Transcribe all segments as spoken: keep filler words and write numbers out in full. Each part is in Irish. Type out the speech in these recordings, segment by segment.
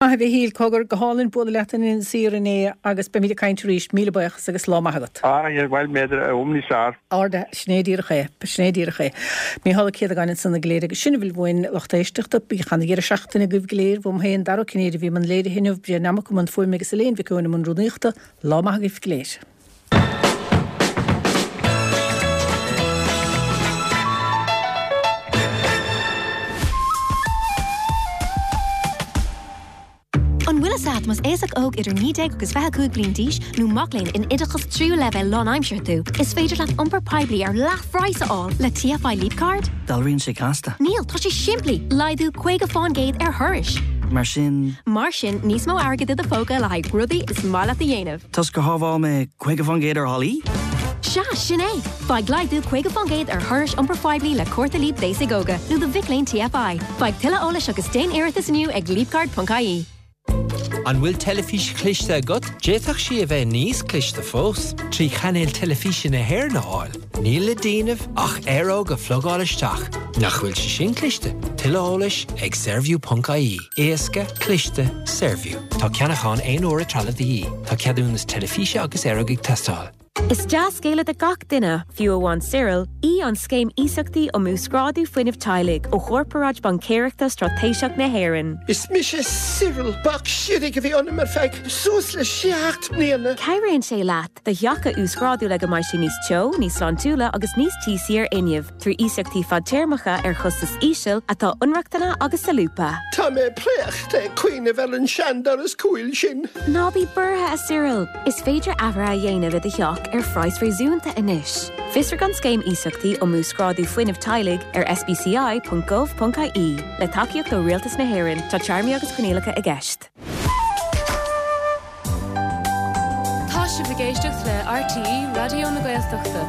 mai bhí híl cogur go hálinn bud letain in Sírané agus be mí caiint ríist míle buchas agus lá magat. Ah, ja, bhil méidir a umní sár. Arda snédíirché, snédíirché. Mí hála céad a ganin sanna gléir agus sinna bhfuil bhin lochtaisteachta bí chana ggéir seachtainna go gléir bhm héon dar cinnéidir bhí man léidir hinmh bre namach man fuim megus léon bhí cúna man rúníochta lá magat gléir. An Willis Atmas éasach óg idir nídéag agus bheithecúig blion díis nó maclainn in idachas tríú level lán aimseir tú. Is féidir leat iompar poiblí ar leath phráise áil le T F I Leap Card? Dalríonn sé casta. Níl, tá sé simplí laidú chuig a fáin géad ar thuiris. Mar sin... Mar sin, níos mó airgad iad a fóga le haig rudaí is mála a dhéanamh. Tás go hábháil me chuig a fáin géad ar halaí? Se, sin é. Baig laidú chuig a fáin géad ar thuiris iompar poiblí le cuairta líp dééis agóga nó do Vic Lane T F I. Baig tuile ólas agus déan iiritas aniu ag leapcard dot I E. An bhfuil telefís cliste agat, déach si a bheith níos cliste fós. Trí chanéil telefísin na hair na háil. Níl le díanamh ach aró go phlogáilisteach. Nach bhfuil si sin cliste. Tuileolalas ag servú dot I E. Éasca cliste servú. Tá ceannachán aon óra trala dí. Tá ceadúnas telefíse agus airog ag testáil. Is deas scéile de gach duine fiú amháin Cyril í an scéim ísachtaí ó múscrádú fuinmh tailig ó chorparáid bancéireachta stratéiseach na hÉireann. Is mis sé Cyril bach siúdig a bhí anna mar feig sús le seacht mbliana. Cairíonn sé leat de theacha úscrádú le go maiid sin níos teo, níos slánúla agus níos tíosaí ar inniamh trí ísachtaí fad téirmeacha ar chustas íseal atá unreachtainna agus sa lúpa. Tá mé pléach de cuioine bheith an seandar is cúil sin. Ná bhí burtha a Cyril. Is féidir ahra a dhéanamh i d theach ar freies réisiúnta inis. Fistar gan scéim ísachtaí ó múscrádú fuinmh tailig ar s b c i dot gov dot I E le takeíocht ó rialtas na hÉireann tá Charmí agus Cornélacha i gceist. Tá si bhgéisteach le R T E Radio na Gaeltachta.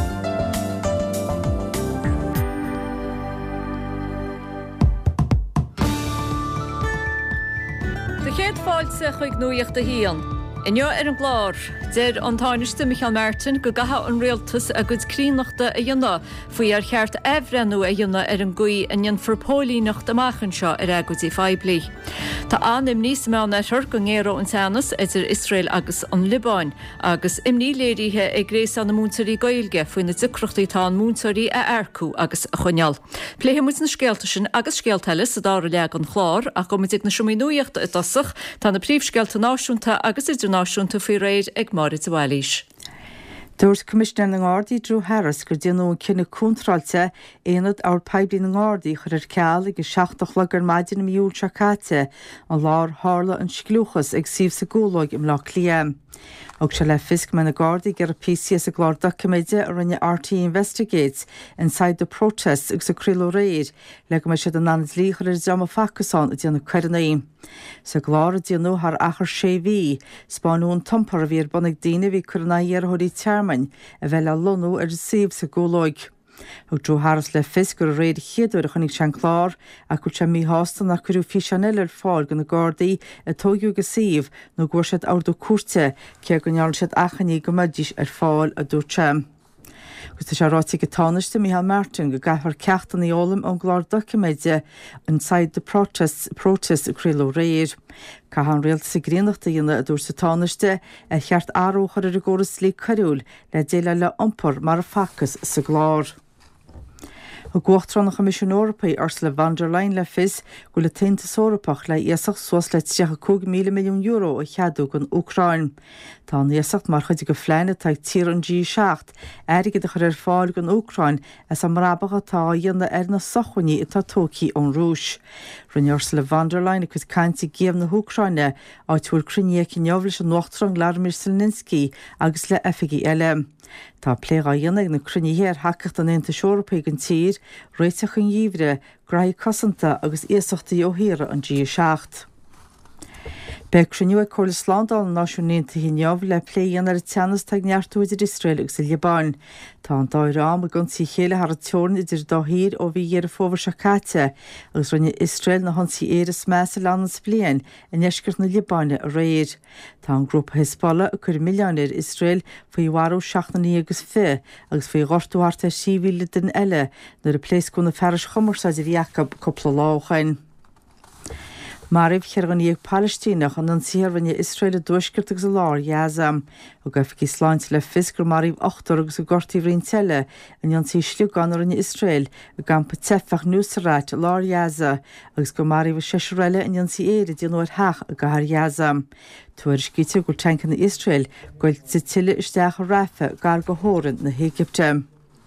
De chéad fáilte chuig nuíocht a híon. Inneo ar an glár, déir an táiniste Michael Martin go gatha an réaltas a gud críneachta a dhéanana faoi ar cheart ehrenú a dhéanana ar an gcuí a dhéan forpólíneacht amachchan seo ar agutí feibli. Tá anim níos meánna thur go ngéaró an teannas idir Israel agus an Libáin, agus imní léirithe ag gréas an na múntarí gailge faoin na dicreachtaí tá an múntarí a aircú agus a chuneal. Pléthe mu na scéalta sin agus scéalteiles a dára leag an chlár a go muid na siomí nuíochta i dasach tá na príomhscéalta náisiúnta agus idir náisiúnta faoi réid ag Máirit Wallis. Dúirt Commissioner na Gardaí Drew Harris gur déanú cinna cúntrailte éanad ar peibli na Gardaí chur ar ceall agus seachtach le gur maidin na miúil seacáte an lár hála an sclúchas ag síomh sa gúlóig im lá cliam. Og se le fisc me na Gardaí gur a P C S a glár documente a rinne R T E investigates inside the protests ag sa criló réir le go me se an anad líchar ar deama facasán a déanú cuirnaí. Sa glár a déanú haar achar sé bhí, spánún tampar a bhí ar bonnig daine bhí cuirnaí ar thuirí tearmain a bheith le lonú ar síomh sa gúlóig. Og Drew Harris le fisc gur a réad chéadú a chunig sean chlár a chu se mí hástan nach chuú fi Chanel ar fáil gan na Gardaí a tógiú go síomh nó gúir siad ardú cuate ce go neall siad achaní go maidís ar fáil a dúirte. Gus tá se rátaí go tánaiste Michael Martin go gahar ceachtan í ólam an glár documente inside the protests protest a criló réir. Ca an réalt sa gréanachta dhéanana a dúir sa tánaiste a cheart áróchar ar a ggóras lí cariúil le déile le iompar mar a facas sa glár. A gcuachtrán na Comisiún Eorpaí Ursula von der Leyen le fis go le taontas Eorpach le iasach suas le tríocha míle milliún euro a cheadú gan Ucrain. Tá an iasach mar chuide go phléine taag tír an G seacht airigid a chur ar fáil gan Ucrain as am rabacha tá dhéanana ar na sochaní itá tócaí ón rúis. Rinne Ursula von der Leyen a chud cainte géamh na Ucraine áit bhfuil cruinne cinneamhlis an nuachtar an Vladimir Zelensky agus le efigi eile. Tá pléá dhéanana na crunnehéir hacacht an Aontas Eorpaí an tír, réiteach an dhíomhre, graí cosanta agus éasachtaí ó híre an G seacht. Be cruniú ag Chorla Slándal an náisiúnta híneamh le pléan ar a teannas teag neartúidir Israel agus i Libáin. Tá an dárám a gunsaí chéile ar a teorn idir dá hír ó bhí ar a fóbhar seacáte agus rinne Israel na honsaí éras meas a lánas blian in eisceart na Libáine a réir. Tá an grúpa Hezbollah a chuir milliónir Israel faoi warú seachnaí agus fé agus faoi ghortúharta síbhíle den eile nar a pléis gona fearis chomorsáid a bhíachab coppla láchain. Maribh cheargan íag Palestínach an an siarhaine Israel a dúisgurt agus a lár Yazam, ó gaif í sláint le fisgur Maribh ochtar agus a gortaí rion teile an an tí sliú ganar in Israel a gampa tefach núsaráit lár Yaza agus go Maribh a seisiúile an an tí éire díonúir heach a gahar Yazam. Tuair scíte gur tancan na Israel goil sa tiile isteach a rafa gar go hóran na Hégypte.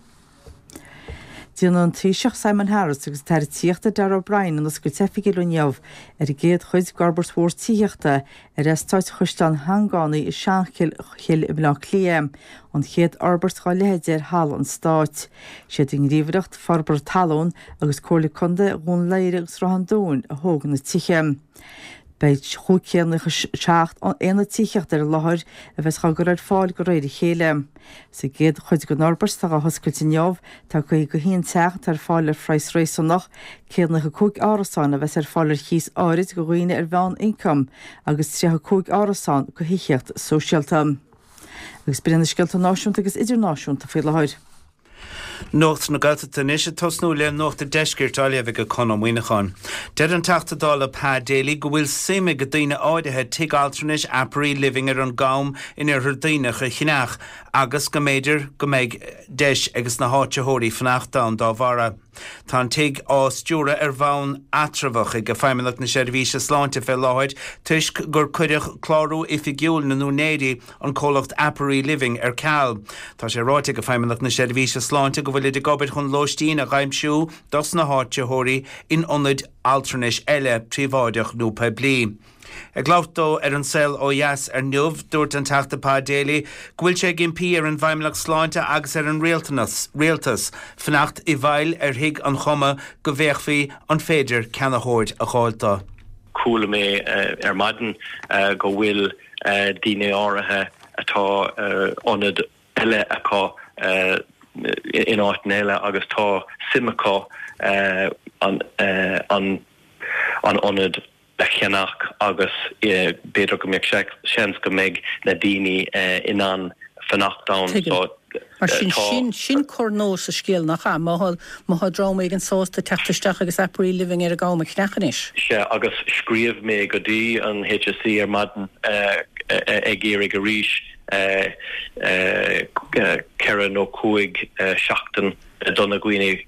Díon an Taoiseach Simon Harris agus tar tíochta Dar O'Brien an go tefiigi luneamh ar a géad chuid garbert mhór tíochta ar estáid chuisteán hangánaí i seanchil chill i bla clia an chéad Albert gá leidir hall an stáit. Siad in ríomhreacht farbar talún agus cóla conda gún léir agus rahandún a thógan na tíche. Beit chúcéannach seacht an éana tíocht ar láthir a bheits chagur ar fáil go réidir chéile. Sa géad chuid go Norbert tá a hoscailte tá go go híon techt ar fáil ar freis rééisúnach céadnach a cúg árasán a bheits ar fáil ar chís áid go roioine ar bhean income agus trethe cúg árasán go hiíocht sosialta. Agus brenn scialta náisiúnta agus idirnáisiúnta fé láthir. Nocht na galta tanis a tosnú le nocht a deisgirt alia bheith go conam muoinechan. Dead an tachta dála pá déli go bhfuil sime go daine áidethe tig altranis aprí living ar an gám in ar dainach a chinach agus go méidir go méid deis agus na háte hóirí fanacht dá dá bhara. Tá tig á stúra ar bhain atrafach ag go feimimeach na seirbhíse sláinte fel láid tuisc gur cuideach chlárú ifigiúil na núnédi an cólacht aprí living ar ceall. Tá sé ráite go feimimeach na seirbhíse sláinte go bhfuil idir gobert chun lóistín a gaimsú dos na háte hóirí in onid altranis eile tríomháideach nó pe bli. Ag láftó ar an sel ó Yas ar nuamh dúirt an teachta pá déli, ghuiil sé gimpí ar an bhaimimeach sláinte agus ar an réaltas fanacht i bhail ar thuig an chuma go bhéachfaí an féidir ceannachóid a cháilta. Cúla mé ar maidin go bhfuil daoine áirithe atá onad eile acu in áitin eile agus tá simachá an onad le cheannach agus beidir go mbeadh seans go mbeadh na daoine in an fanacht dán. Mar sin sin sin cornós a scéal nach cha má má drama ag an sásta teachtasteach agus aprí living ar a gáma cneachanis. Se agus scríomh mé go dtí an H S C ar maidin ag éire go ríis ceann ó cuaig seachtain donna gcuoine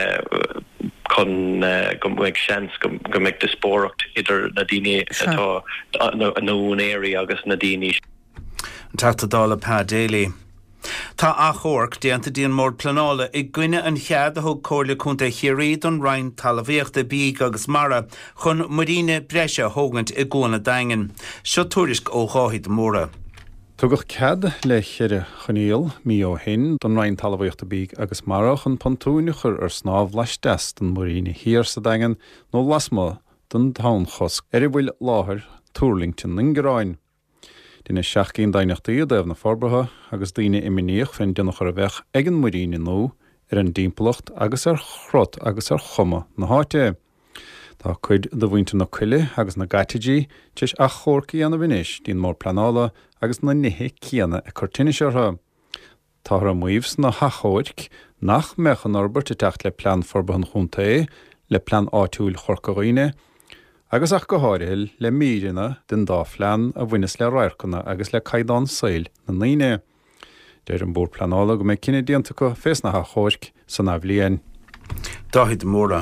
chun go mbeadh seans go mbeadh dispóracht idir na daoine atá nó éirí agus na daoine. An teachta dála pá déli. Tá achorc déanta díon mór planála i gcuine an chead a thug cóirla chunta chiaríd an rain talmhaíochta bíg agus mara chun maríne breise thógant i gcóna daingan. Seo tuairisc ó cháid móra. Tugach cead le cheire chuníal mí ó hin don rain talmhaíochta bíg agus mara chun pontúinechar ar snáb leis deas don maríne hir sa daingan nó lasma don tán chosc ar i bhfuil láthir túrlingtin in gráin. Dine seach cín dainechtaí a daobh na forbartha agus daoine iminíoch fin denach ar a bheith ag an maríne nó ar an dímpelacht agus ar chrot agus ar chuma na háite. Tá chuid do bhainte na cuile agus na gaitiidí teis a chórcaí anna bhanis dín mór planála agus na nithe cíanna a cortineisiartha. Tá ar muomhs na hachóirc nach mechan Norbert a techt le plan forbarthan chunta é le plan áitiúil chorcaghine agus ach go háiril le mírinna den dáflean a bhuinas le ráircanna agus le caiidán saoil na naine. Déir an bór planála go mé cinine díanta go fés na hachóirc san abhlíon. Dáhid móra.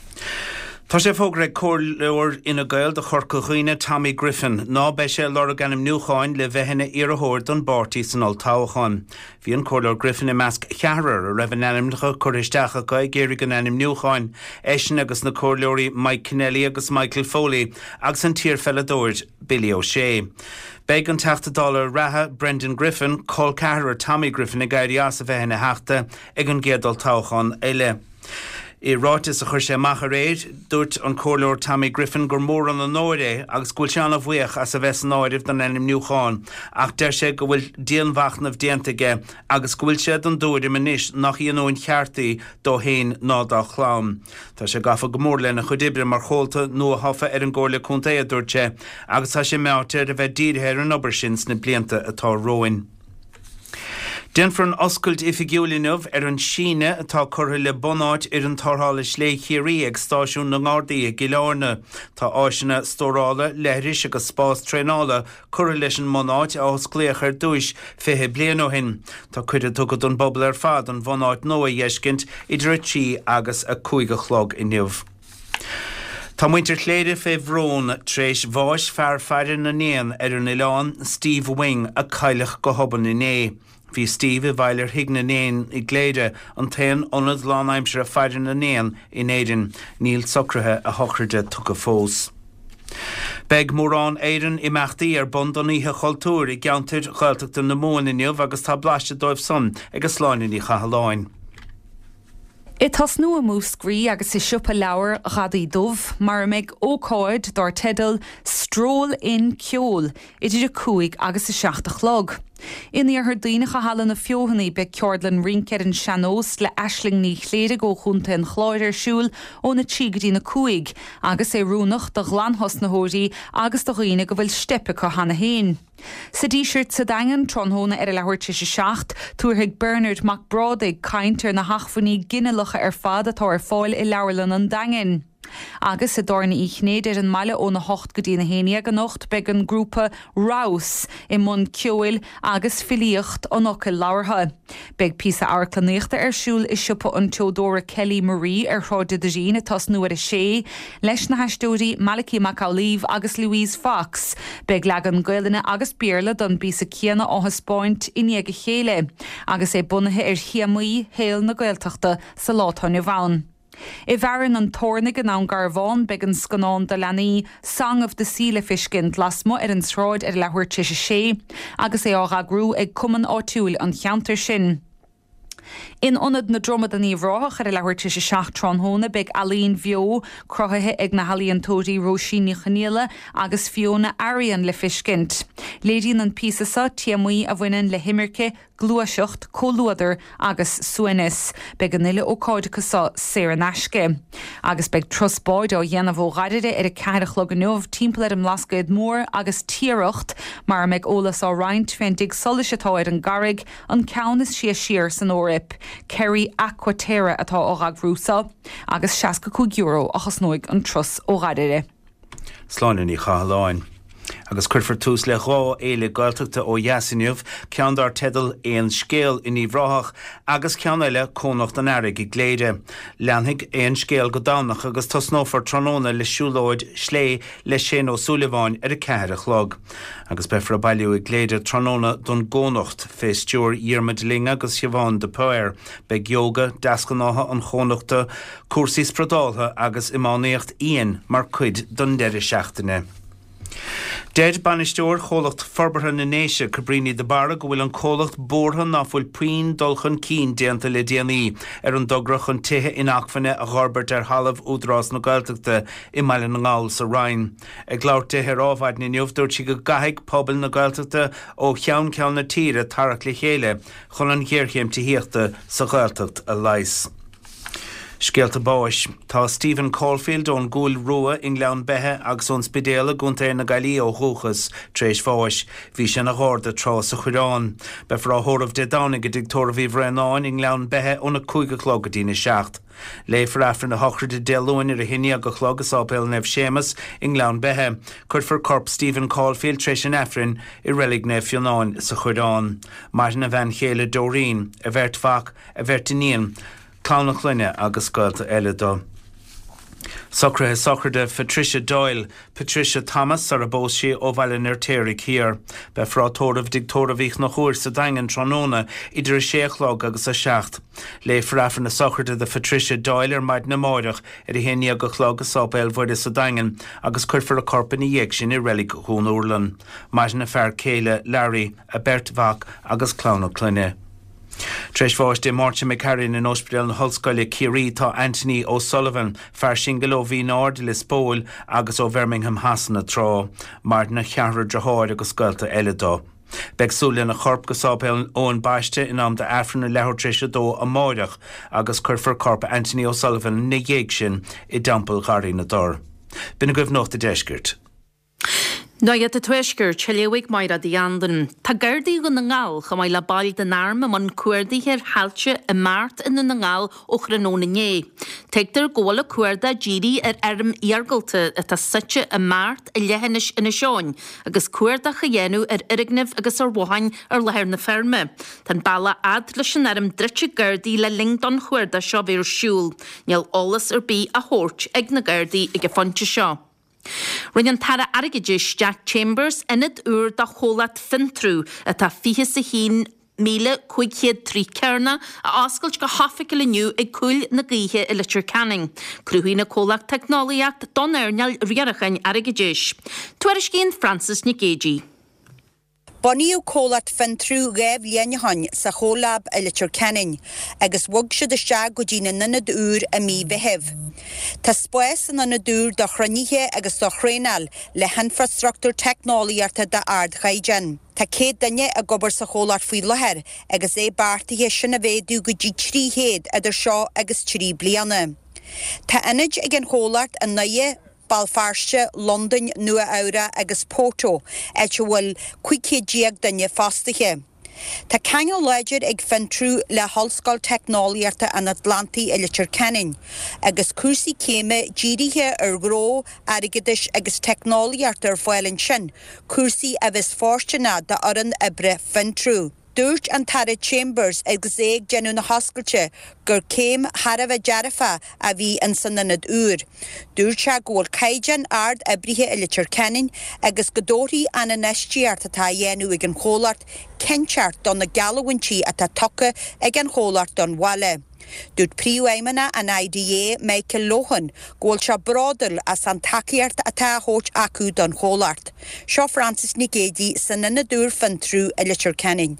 Tá sé fóg raibh cóir ina gail de chorcaghine Tommy Griffin ná be sé lora ganim nuúcháin le bheithinna iarthóir don bártaí san oltáhachan. Bhí an cóir Griffin i measc chearar a raibh an animnacha choristeacha go géirigh an anim nuúcháin éisin agus na cóirleoirí Mike Kennelly agus Michael Foley agus an tír felladóir Billy O'Shea. Beag an teachta dála ratha Brendan Griffin cóil cearar Tommy Griffin i gairí as a bheithinna heachta ag an géadal táhachan eile. I rátas a chuir sé macha réid, dúirt an cóirleoir Tommy Griffin gur mór an an nóide agus gúil seán a bhuiach as a bheits náidih don enim nuúcháin, ach deir sé go bhfuil díonmhachnamh déantaige agus gúil sé don dúir im inis nach íonóin cheartaí dó héin ná dá chlám. Tá sé gafa go mór lena chudibre mar chólta nó a hafa ar an gcóirla chunta é dúirt sé, agus tá sé meáte a bheith dírithe ar an obair sin sna blianta atá roin. Den for an oscailt ifigiúlinmh ar an síne atá curtha le bonáid ar an tarthála slé chéirí ag stáisiún na Ngádaí ag Gilárna. Tá áisina stórála leiris agus spás trénála curtha leis an mbonáid a osclaíoch ar dúis fiche bliain ó hin. Tá cuide tugad an bobbal ar fad an bhonáid nua dhéiscint idir a tí agus a cúige chlog inniuh. Tá muintir chléide fé bhrón tréis bháis fear feidir na néan ar an Ileán Steve Wing a cailech go hoban in é. Bhí Steve i bhailir hiag na néan i gléide an tain onad lánaimsir a feidir na néan in éidir níl socrathe a hochraide tucha fós. Beg mórán éireann i meachtaí ar bondoníthe chultúr i gceantar chailteachta na móin inniuh agus tá blaiste dóibh son agus sláinin í chahaláin. I tas nu a múscrí agus i siúpa leabhar ghadaí dubh, mar meid ócáid dar tedal stról in ceol idir a cúig agus i seachtach log. Iníar haar daoinecha hallan na fiohannaí be ceordlan rinceir an seanós le eisling ní chléide go chunta an chláir ar siúl ó na tígadí na cúig, agus é rúnach do glanhos na hóirí agus do riine go bhfuil steppe go hana héin. Sa dísirt sa dagan tronhóna ar a lehairte sé seacht, túrthaigh Bernard McBrodig caintear na hachfaní ginealacha ar fad atá ar fáil i leabharlan an dagan. Agus sa dorna íchnéid ar an maile ó na hocht go dtí na héine gan nocht beag an grúpa Rouse i mún ceoil agus filíocht an ocail láirtha. Beag písa airclanéachta ar siúl i siúpa an Teodora Kelly Marie ar chráide de Jean atas nuair a sé, leis na heistóirí Malachi McAuliffe agus Louise Fox. Beag legan gailina agus bíarla don bísa céanna áthas Point iní go chéile, agus é bunathe ar chiamaí héal na gailteachta sa láthainne bhain. I bhearan an tórna gan an garbhán beag an scanán de lenaí Song of the Síle Fiscin lasmo ar an sráid ar lehuirte sé sé, agus é ága grú ag cuman áitiúil an cheantar sin. In onad na dromad an íomhráach ar a lehairte sé seach tronhóna beag Aline Bheo crothaithe ag na halíontóirí Róisíní Chanéala agus Fiona Arian le fiscint. Léiríonn an písasa tíamaí a bhaineann le himirce gluaiseocht cóluadar agus suanis beag an ile ó cáidechasa séar an aisce. Agus beag trosbáid ó dhéanamh ó gaiide ar a ceirech le gnuamh timpeall am lascaid mór agus tíireacht mar meag ólas á roinnt féin dig solas atá ar an garig an ceann is siar siar san órip. Kerry Aquaterra atá ógag rúsa agus seaca euro achas nóig an tros ó gaiide. Sláinin í chahaláin. Agus chuirfar tús le rá éile gailteachta ó Yasinniuh ceann dar tedal éon scéal in íomhráach agus ceann eile cónacht an airg i gléide. Leanthaigh éon scéal go dánach agus tosnófar tróna le siúlóid slé le sin ó Súleabháin ar a ceithre chlog. Agus befra bailú i gléide tróna don gónacht fé stúr Iarmid Ling agus Siobhan de Poer beag yoga dascanátha an chónachta cuasaí spradáltha agus imánaíocht íon mar cuid don deire seachtaine. Dead banisteoir cholacht forbartha na néise Cabrini de Barra go bhfuil an cholacht bórtha nach bhfuil puin dulchan cín déanta le déanaí ar an dograch an tithe in achfanne a gharbert ar halamh údrás na gailteachta i maiile na ngáil sa Rhein. Ag leabhar tithe rábhaid na neamhdúirt si go gaithigh pobal na gailteachta ó cheann ceann na tíre tarach le chéile chun an ghéirchéim tííochta sa gailteacht a leis. Scialta báis, tá Stephen Caulfield ón gúil rua in leann bethe agus ón spidéala gúnta na gailí ó thuchas tréis bháis, bhí sin na gháirda trá sa chuireáin. Be frá thóramh de dánig go dictóra bhí bhreanáin in leann bethe óna cúige chlog a dtína seacht. Léifar afran na hochraide dealúin ar a hinine go chlog as ápéil nefh sémas in leann bethe, chuirfar corp Stephen Caulfield tréis an afran i relig nefh fionáin sa chuireáin. Mar na bhean chéile Doreen, a bheirt fach, a bheirt iníon, Clánach linne agus gailta eile dó. Socrathe socrde Patricia Doyle, Patricia Thomas ar a bós sé ó bhaileann ar téirigh hir. Be frá tóramh dictóra bhíoch na chúir sa dagan tróna idir a séachlog agus a seacht. Léifar afran na socrde de Patricia Doyle ar maid na máireach ar a héine go chlog a sápéil bhuiide sa dagan agus chuirfar a corpan i dhéag sin i relic hún Úrlan. Maid na fear céile Larry, a Bert Vach agus Clánach linne. Treis bháis de Martin McCarran in Ospedal na Hullscoile Cirí tá Anthony O'Sullivan fear sin go leo bhí náir de Lisbóil agus ó Birmingham hasanna trá, mar na chearra draháir agus gailta eile dó. Beagsúla na chorp go sápéil ón baiste in am de afran na lehar tréise dó a máireach agus chuirfar corp Anthony O'Sullivan na dhéag sin i dampel garí na dor. Bina goibh nócht a deisgirt. No iad a tuisgur teléigh mai a dhéandan. Tá gardaí go na ngáil go mai le bail den arm man cuairdaí hir halse i mát in na ngáil ó chranóna né. Teigtar ggóla cuairda ddírí ar arm iargalta a tá site i mát i lehanis ina seáin, agus cuairda cha dhéanú ar irignimh agus ar bhain ar leir na ferme. Tá balla ad leis an arm drite gardaí le lingdon chuairda seo bhíar siúl, neall olalas ar bí a thuirt ag na gardaí ag a fonte seo. Rinne tara arigidish Jack Chambers inad úr da cholat fintrú a tá fihe sa hín míle chuigchéad trí cearna a ascailt go haficail inniu ag cúil na gaotha i litir canning. Cruúí na cólacht technoliacht don airneall riarachan arigidish. Tuairis cín Francis Nicagé. Bonníú cólat fintrú gaibh léanahain sa chólab a litir canning, agus wug siad iste go dtína nunad úr a mí bheheh. Tá spóis an nunad úr do chraníthe agus do chréinal le infrastructúr technoliaarta da ard chaijan. Tá céad danne a gobar sa chólat faoi lethir, agus é bartaithe sinna bhéadú go dtí trí héad idir seo agus trí bliana. Tá inid ag an chólat a naie Balfarste, London, Nua Aura agus Porto, eilte bhfuil cuicéad déag danne fastathe. Tá ceangal leidir ag fintrú le hallscoil technoliaarta an Atlantaí i litir canning, agus cuasaí céime dírithe ar gró arigidish agus technoliaarta ar fáilinn sin, cuasaí a bheits fórstena de oran ibre fintrú. Dúirt an tara Chambers agus éag genú na hoscailte gur céim Harabh a dearafa a bhí an san nunad úr. Dúirt se ggóil caighdean ard a brithe i litir canning agus go dóirí anna neistíart atá dhéanú ag an chólart cinseart don na galhaintí atá tucha ag an chólart don bhaile. Dúirt príomh éimeanna an I D A Michael Lohan ggóil se brádal as an takeíart atá thóit acu don chólart. Seo Francis Nicagé san nunad úr fintrú i litir canning.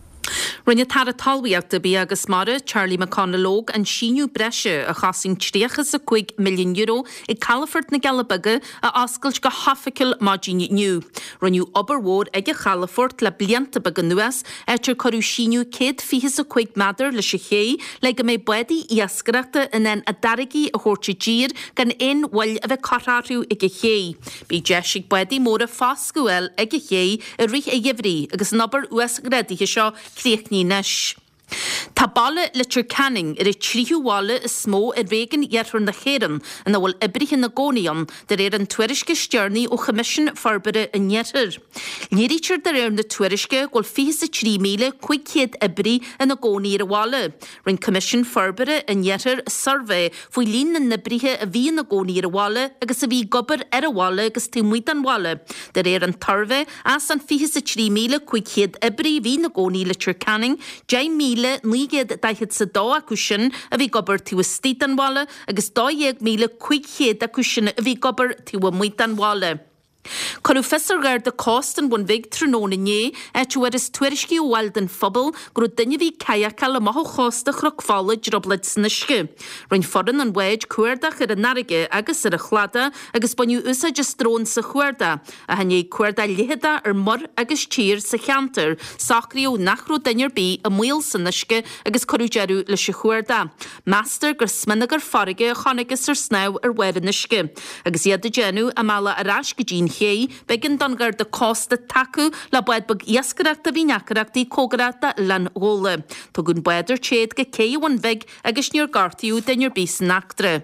Rinne tara talwiachta bí agus mara Charlie McConnellóg an síniú breise a chasing tríochas a chuig milliún euro i Calafort na Galabaga a ascailt go hafaciil máidín niu. Rinniu oberhór ag a Calafort le blianta baga nuas eitir choú síniú céad fihas a chuig madar le ché le go mé buí iascarachta in an a darigi a chóirte dír gan in bhfuil a bheith carráú ag a ché. Bí deisig buí móra fáscuil ag a ché a rith a dhivrí agus nabar uas gradíthe seo Críochní nes. Tá balle litir canning ar i tríúháile is smó ar bhégan dhearthar na chéan an bhfuil ibrithe na gcónaíon de réir an tuairisce stearnaí ó Commission Forbere in Ngearthar. Léirítear de réir na tuairisce ghfuil fios a trí míle chuigcéad ibrí in na gcónaí ar bháile. Rin Commission Forbere in Ngearthar survey faoi lín na nibrithe a bhí na gcónaí ar bháile agus a bhí gobar ar a bháile agus tímuid an bháile. De réir an tarve as an fios a trí míle chuigcéad ibrí bhí na gcónaí litir canning, Jaime míle nígéad daithid sa dá acu sin a bhí gobar tíú stíd an bháile agus dóéag míle chuigchéad acu sin a bhí gobar tíú muid an bháile. Corú fesargar de costan bun vig tróna né etú er is tuairiscí bhil den fphobal gur dunne bhí caiacail le math chosta chrochfála droblid snisce. Rinn foran an bhaid cuairdach ar a narige agus ar a chlada agus buniu usa just drón sa chuirda a hanné cuairda lihida ar mor agus tír sa cheantar sacríú nachrú dainir bí a muil san nisce agus corú jeú le se chuirda. Master gur sminagur farige a chanagus ar snáw ar werin nisce agus iad a genú a mala arás go dín ché begin dongar de costa taku la buid bag iascarachta bhí neachtarachtaí cógarachta lan hóla. Tá gunn buidir chéad go céhhain vig agus níor gartíú dainir bí nachtre.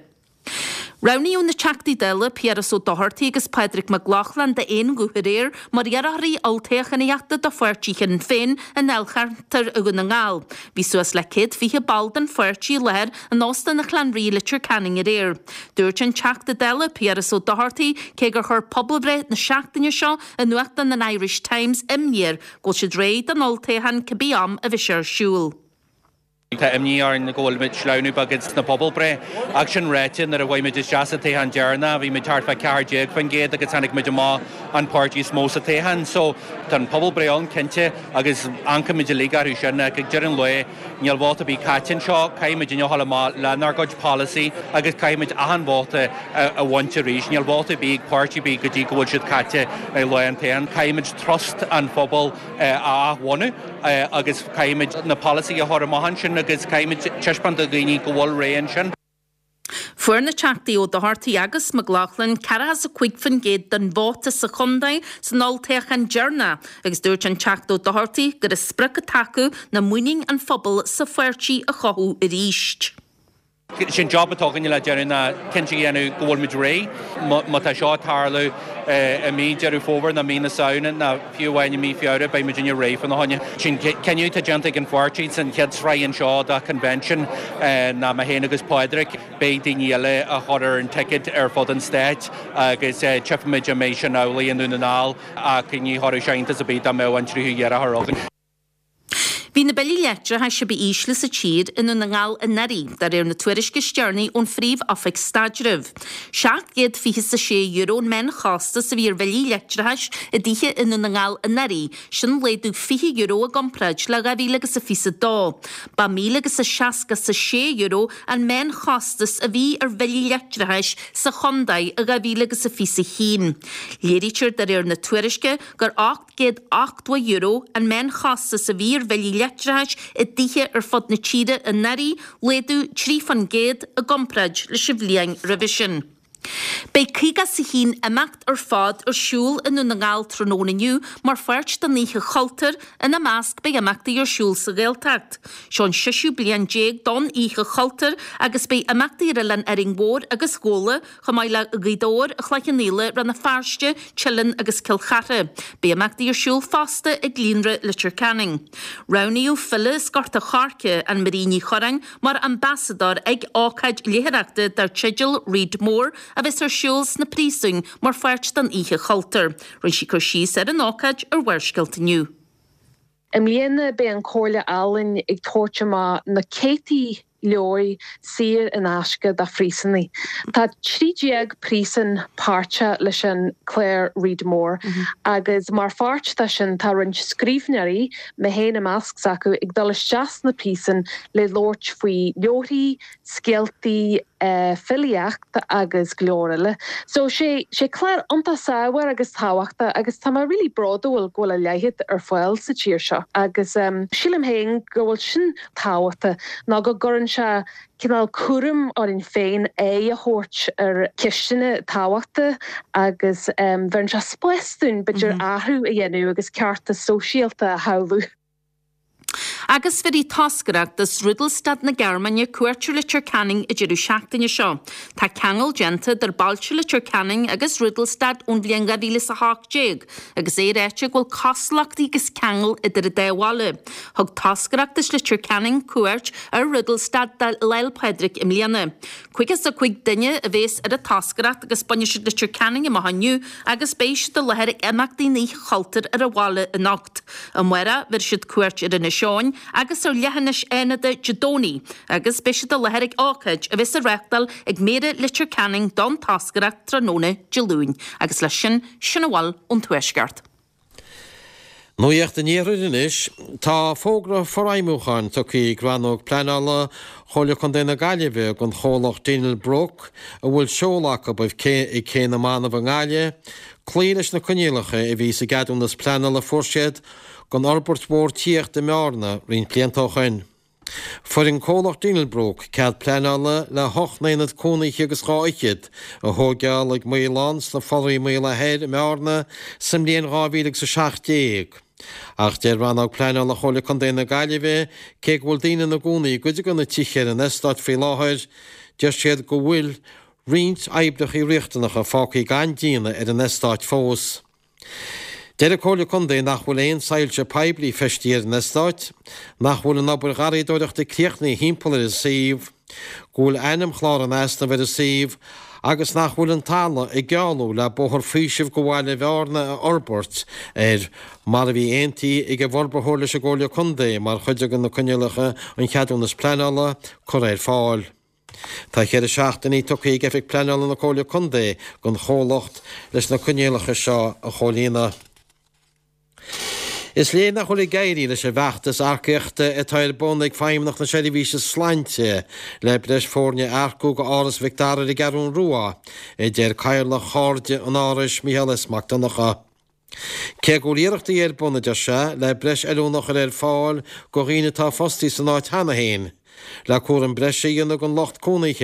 Rowníú na teachtaí deile Pierras ó Doherty agus Patrick McLaughlin de éon guhuiréir mar dhearthaí altéachan íachta do fuirtíchan féin an elchartar a gunna ngáil. Bhí suas le céad fiche bald an fuirtí leir an ásta na chlanrí litir canning a réir. Dúirt an teachta deile Pierras ó Doherty cé gur chur poblbre na seachtaine seo a nuachta an Irish Times imníir go si réid an altéachan cabbí am a bhí seir siúil. Tá imní ar na ggóilmid sleanú bagid na poblbre ag sin réitin ar a bhhaimid is deasa téhan dearna bhí mid tarfa ceardéag fan géad agus tanig mid má an pártí smósa téhan so tan poblbreán cinnte agus anca mid ligarú sin ag dearan le níl bháta bí catin seo caiimid in hala má le nargóid policy agus caiimid ahan bháta a bhainte ríis níl bháta bí pártí bí go dtí gohfuil siad caite le an téhan caiimid trust an phobal a bhhainu agus caiimid na policy a thora mahan sin agus caiimid teispant a ghaoine go bhfuil réon sin. Fuair na teachtaí ó do hartaí agus McLaughlin cara as a cuig fan géad den bháta sa chundaí san nolteach an dearna, agus dúirt an teachtó do hartaí gur is sprag a tacu na muining an phobal sa fuirtí a chothú i ríist. Sin job atógan le dearú na cinnte dhéanú ggóilmid ré, má tá seo tarlú a mí dearú fóbhar na mína saona na fiúhhaine mí fiára ba muidir ré fan na haine. Sin ceniu tá deanta an fuirtí san chead sraíonn seo a convention na ma héana agus Pádraic bé daoine a choir an ticket ar fod an stéit agus chefimiid a mééis sin álaí an dúna nál a cinní choir seintas a bí a mé an trúthú dhear a thrógan. Bhí na bailí letra ha se be ísle sa tíad in na ngáil a narí, dar ar na tuairisce stearnaí ón phríomh ofic stadrih. Seach géad fi sa sé euro men chasta sa bhí ar bailí letrahas a ddíthe in na ngáil a narí, sin léadú fi euro a gompraid le ga bhí legus a fi sa dó. Ba mí legus a seaca sa sé euro an men chastas a bhí ar bailí letrahas sa chondaí a ga bhí legus a fi sa hín. Léirítir dar ar na tuairisce gur acht géad acht euro an men chastas a bhí ar bailí letrahas i ddíthe ar fod na tíide a narí léadú trí fan géad a gompraid le sibhlíang revision. Bei cíga sa hín amacht ar fád ar siúl in na ngáil trónaniu mar fuirt den nícha chaltar in a másc bei amachtaí ar siúl sa ggéilteacht. Seán siisiú blian déag don ícha chaltar agus bei amachtaí ar lan Eringmór agus scóla chumáile a gídóir a chhlaichanníle ran na fearste, chillan agus cilchare. Bei amachtaí ar siúl fásta ag glínre litir canning. Rauníú fille scarta charce an maríní chorang mar ambassador ag ácaid léhireachta dar Chigil Reid Moore a bheits ar siúls na prísing mar fuirt den ihe chaltar. Rinn si chu síos ar an ácaid ar bhuirsciiltaniu. Im líana be an cóla Allen ag tóirte má na Katie leoi sir in asca da frísanní. Tá trídéag prísan páirte leis an Claire Reid Moore, agus mar fáirt tá sin tá rinn scríbnearí me héana másc acu ag dalas deas na prísan le lóirt faoi leorí, scialtaí, Uh, filiacht agus glórile. So sé sé Claire anta sáhar agus táhachta agus tá mar really brodóil gola leihead ar foiil sa tíir seo. Agus um, sílim héin gohfuil sin táhachta ná go gorann se cinál cuarim ar in féin é a thuirt ar ciistine táhachta agus um, bhain se spleistún beidir mm-hmm. ahrú a dhéanú agus cearta sosiálta a haulú. Agus fyddi tosgarach dys Riddlestad na Germania cuairtir litir canning i dyrú seachtainne seo. Tá ceangal genta dar baltir litir canning agus Riddlestad ón bblion gadíle sa hách déag, agus é réite gwil coslachtaí gus ceangal i dyr y déhwale. Hog tosgarach dys litir canning cuairt ar Riddlestad da Leil Pádraic im lianne. Cuigas a cuig dunne a bhés ar a tosgarach agus banisir litir canning i mahaniu agus béis de leherig emachtaí ní chaltar ar a wale in nacht. Am wera vir siad cuairt ar in Seán agus ar lehannis éanada Jadóní agus béisiad a leherig ácaid a bhís a reachtal ag méad litir canning don tasgarach tróna Jilún agus lei sin sinna bháil ón tuaisceart. Nuíocht an éiread inis, tá fógra foraimúchan tuí granóg pleála chola chun déna gaiileheh gon chólach Daniel Brooke a bhfuil seolach a bh i cé na mána bh gáile, clíris na conílacha i bhí sa gadún nas pleála fórséad gon orbert mór tíocht de meárna rin pliantáchain. For in cólach Daniel Brooke cead pleála le hochnainad cónaí agus ráichiid a thógeall ag Mílans na follaí míle héir i meárna sam líon ráhíigh sa seachtdéag. Ach déir ranach pleála chola chun déna gaiileheh cé bhfuil daine na gúnaí goide go na tíchéir an Estáid fé láthir de siad go bhfuil rint aibdach í riachtanach a fácaí gandíine ar an Estáid fós. Deir a cóla chundé nach bhfuil éon saoilte peblií festíar an Estáid, nach bhfuil an nabar garídóireach de cléochnaí hímpla is síomh, gúil einam chlár an easna bheit a síomh, agus nach bhfuil an tála i gealú le bóthir frísih go bhhaile bhearna a orbert ar mar a bhí aontaí ag a bhorbathóir leis a ggóla chundé mar chuide gan na coinnealacha an cheadúnas pleála chur éir fáil. Tá chéad a seachtaí tucaí gefik pleála na cóla chundé gon chólacht leis na coinnealacha seo a cholína. Is léana chola gaiirí leis a bheachtas arceachta a táir bónnaigh féimnach na séidirhíse sláinte le breis fórne arcú go áras Victoria i garún ruá i déir cairla cháde an áris Michaelis Macdonacha. Cé go líireachta ar bonna de se le breis eúnach ar fáil go riine tá fostí san áit hena héin, le cuar an breise dhéanana an locht cónaige.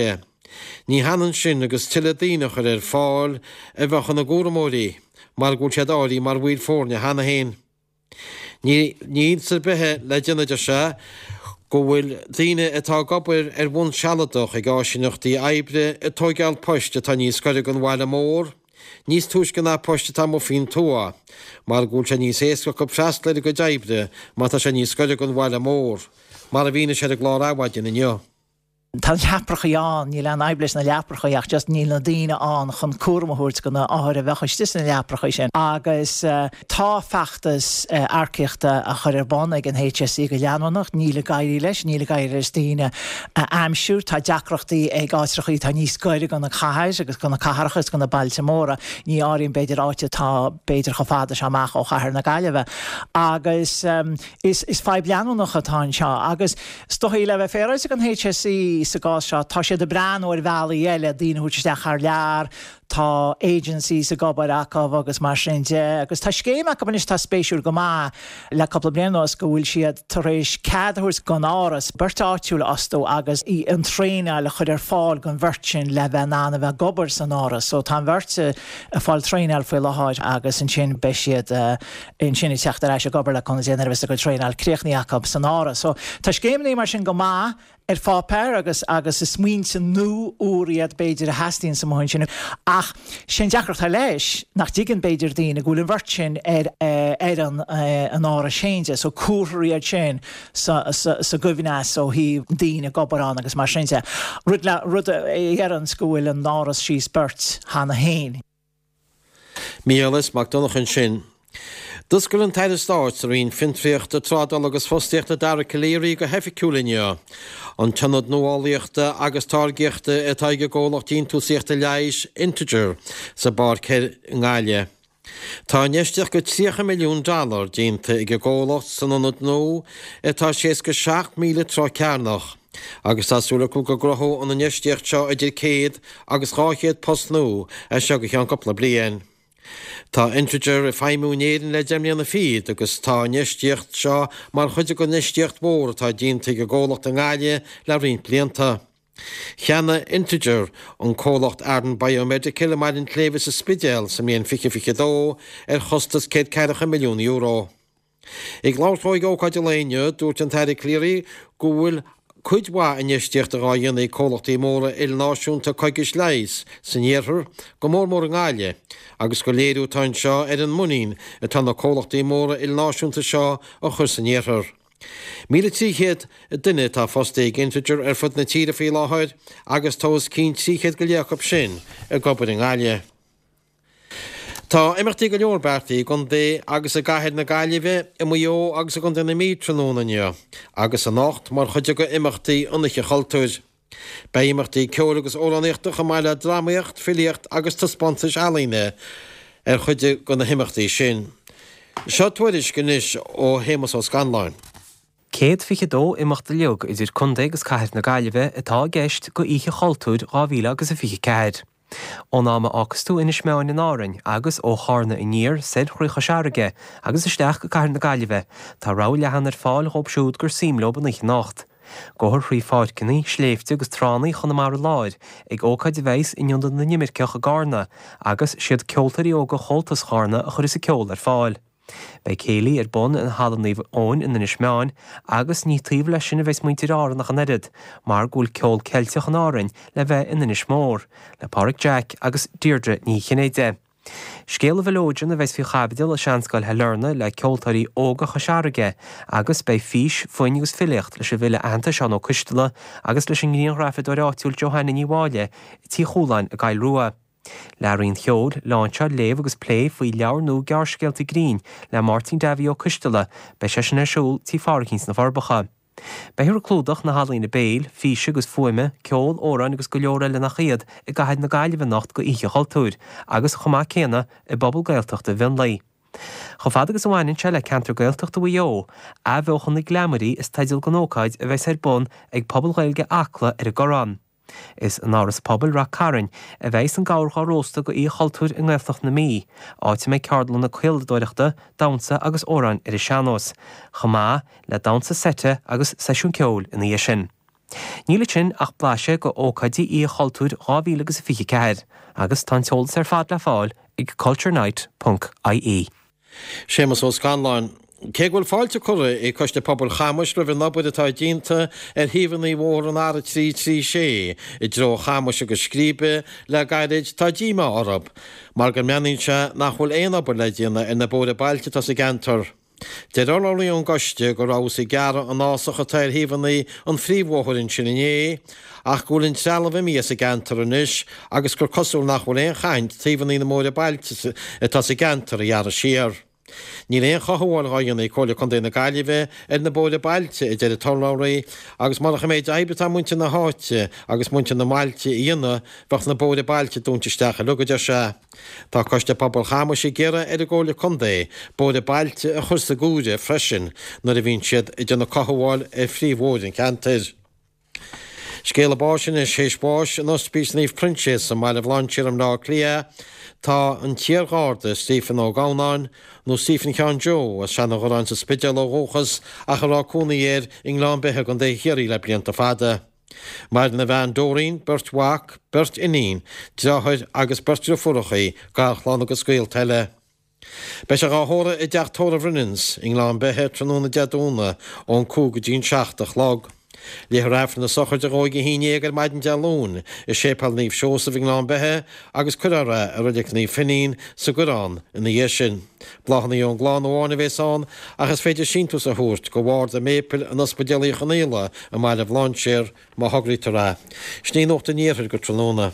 Ní hanan sin agus tiile daoine chur ar fáil a bhechan na gúramóí, mar gúil sead áí mar bhuiil fórne hana héin. Ní ní sa bethe le déanana de se go bhfuil daoine atá gobair ar bhain sealadach ag áisineachtaí éibre atá geall poiste tá níos scoide an bhile mór, níos túis gan ná poiste tá mo fin tua, mar gúil se níos éasca go preasleir go d'éibre má tá se níos scoide an bhile mór, mar a bhíine sé a glár áhaidin inneo. Tá leaprachaán ní le eiblis na leaprachaíach just ní na daine an chun cuairmthúirt go na áthir a bhechaistis na leaprachaí sin. Agus tá feachtas arceachta a chur ar bon ag an H S E go leanúnach, ní le gaiirí leis, ní le gaiirí is daine aimsiúr tá deacrachtaí ag áitrachaí tá níos scoire gan na cathais agus gan na catharachas gan na Baltimóra, ní áiríonn beidir áite tá beidir go fada seamach ó chathair na Gaillimhe. Agus is is feib leanúnach atá seo, agus stochaí le bheith féráis ag an H S E sa gás seo, tá sé de brean o'r bhealaí eile daoine húteach ar lear, tá agencies a gobar acah agus mar sin de, agus tá scéime go is tá spéisiúr go má le coppla blianos go bhfuil siad tar éis cadthús gan áras bertáitiúil astó agus í an tréine le chud ar fáil gan bhirt le bheith nána bheith gobar san áras, so tá bhirte a fáil tréineal foiil leáid agus an sin be siad in sinna teachtar éis a gobar le chun déanaar bheits go tréineal críochnaí acah san áras. So tá scéimnaí mar sin go má ar fápéir agus agus is smuoin san nó úriad beidir a heastíonn sa mhain sin. Ach sin deacrach leis nach dtígann beidir daoine gúil an bhirt sin ar ar an an ára séinte, so cuathaíad sin sa gohíne so hí daoine gobarán agus mar sin. Rud le rud ar an scúil an áras síos burt hána héin. Míolas Macdonach an sin. Dus go an teile stáit a rion fintriocht a trádal agus fósteocht a dara caléirí go heficúlinne. An tunad nóálaíochta agus targeachta atá go ggólacht tín túsaíochta leis integer sa bar ceir ngáile. Tá neisteach go tríocha milliún dollar dínta i go ggólacht san anad nó atá sés go seacht míle trá cearnach. Agus tásúla go go grothó an na neisteocht seo idir céad agus ráchéad post nó a seo go chean coppla bliain. Tá integer a feimúnéan le deimlíon na fiad agus tá neisteocht seo mar chuide go neisteocht mór tá dínta go ggólacht an gáile le rion blianta. Cheanna integer an cólacht airan biomedical mar an clévis a spidéal sa míon fiche fiche dó ar chostas céad ceadacha milliún euro. Ag láirtóid ócáide léine dúirt an teir cléirí go bhfuil cuidhá a neisteocht a ráhéanna cólachtaí móra il náisiúnta coigis leis san éarthar go mór mór an gáile, agus go léirú tain seo ar an muín a tá na cólachtaí móra il náisiúnta seo a chur san éarthar. Míle tríchéad a duine tá fóstaigh integer ar fud na tíre fé láthir agus tóas cín tríchéad go leachab sin a gobar an gáile. Tá imirtí go leorbertaí gon dé agus a gaihead na Gaillimhe i mó agus a gon duna mí trónanne, agus a nácht mar chuide go imirtaí ionaiche chaltúid. Bei imirtaí ceol agus óraníochta go maiile dramaíocht, filiocht agus taspáintis ealaine ar chuide go na himimeachtaí sin. Seo tuairis gonis ó Hémas ó Scanláin. Céad fiche dó imeachta leog idir chundé agus caithead na Gaillimhe atá gceist go oíche chaltúid rámhíle agus a fiche cead. Ó náma agustú inis meáin in árainn agus ó chána i níor said chrucha searige agus isteach go caithead na Gaillimhe tá rá lehan ar fáil hobsúd gur símlób an ich nacht. Gohar chrí fáidcinní sléifte agus tránaí chuna mar láid ag ócaid bhéis in iondad na nimirceach a gárna agus siad ceoltarí ó go choltas chána a chur is a ceol ar fáil. Bei céalaí ar bon an hadannaíh ón in inis meáin agus ní taobh leis sin a bheits muintir áranach an erid, mar gúil ceol ceilteach an árainn le bheith in inis mór, le Pádraig Jack agus Deirdre ní chinnéide. Scéal bhelóidean a bheits fiú chabidil a seanscail he lena le ceoltarí óga chasearige agus bei fís foin agus filiocht leis a bhile ananta seán ó cistala agus leis an gníon rafid ó ráitiúil Johanna níháile tí chúláin a gail rua. Learíonn cheol láintse léamh agus plé faoi leabhar nó gearrscéalta Green le Martin Davy ó cistala bei sé sin arsúil tí farachins na Forbacha. Beithir clúdach na halaína béil, físe agus fuime, ceol órainn agus go leor eile nach chiad i gaithead na Gaillimhe nacht go oíche chaltúir agus chumá céanna i bobbal gailteachta bhíonn lei. Cho fad agus amháinn se le cantar gailteachta bhuió, a bhechan na gleamairí is taidial go nócaid a bheits ar bun ag pobal gailge acla ar a gorán. Is an áras pobl ra carin a bheits an gáircha rósta go í chaltúir in gghailteach na mí, áite méid ceardlan na chuildóireachta, damsa agus órainn ar i seanós, chumá le damsa sete agus seisiún ceol in í sin. Níle sin ach blaise go ócadí í choltúd gáhíle agus fiche ceir, agus tá teoltas ar fad le fáil ag culturenight punt I E. Sémas ó Scanláin. Cé bhfuil fáilte chura i coiste pobl chamas ra bhí nabud atá dínta ar híhannaí mhór an ara trí trí sé i dro chamas agus scríbe le gaiid tá díma orab, mar go meanínse nach bhfuil éonab le díanana ina bóda bailte tá sa gentar. De rollaí an goiste go rá sa geara an ásacha tair híhannaí an phríomhóthirinn sinné, ach ghfuilinn sealah mí sa gentar anis agus gur cosúil nach bhfuil éon chaint tíhannaí na móda bailte tá sa gentar a dhearra siar. Ní éon chaháil gáanna chola chun déna gaiileh ar na bóda bailte i d déidir toláí agus marcha méid aibetá muinte na háite agus muinte na mailte íonna bach na bóda bailte dúnteisteach lugad se. Tá coiste pobl chamas sé gera ar a ggóla chundé, bóda bailte a chusta gúide freisin nar a bhín siad i d na chaháil ar phríomhóidin cantir. Scéla básin is sééis báis an ospís níomh prinse sa meile bhláintíir am ná clia, tá an tíorgáda Stephen ó Gánáin nó Stephen Cean Joe a sena goráin sa spideal ó róchas a churácúna éir in glán bethe an dé hiirí le blianta fada. Mar na bhean dóín, burt waach, burt inín, deáid agus burtú furachaí garchláán agus scuil teile. Beis a gáthóra i d deachtóra bhrinnins in glán bethe tróna deadúna ón cúga dín seachtach log. Lé raifna na sochar de róige híine gur maidin dealún i sépal níomh seosa bhí glán bethe agus chuire a ruidir ní finín sa gurán ina dhé sin. Blachanna ón glán óháinna bhéán agus féidir síntas a thuirt go bhhar a mépil an ospidéalaí chanéile a meile bhláinséir má thugrií tar rá. Sní nóta níorthir go tróna.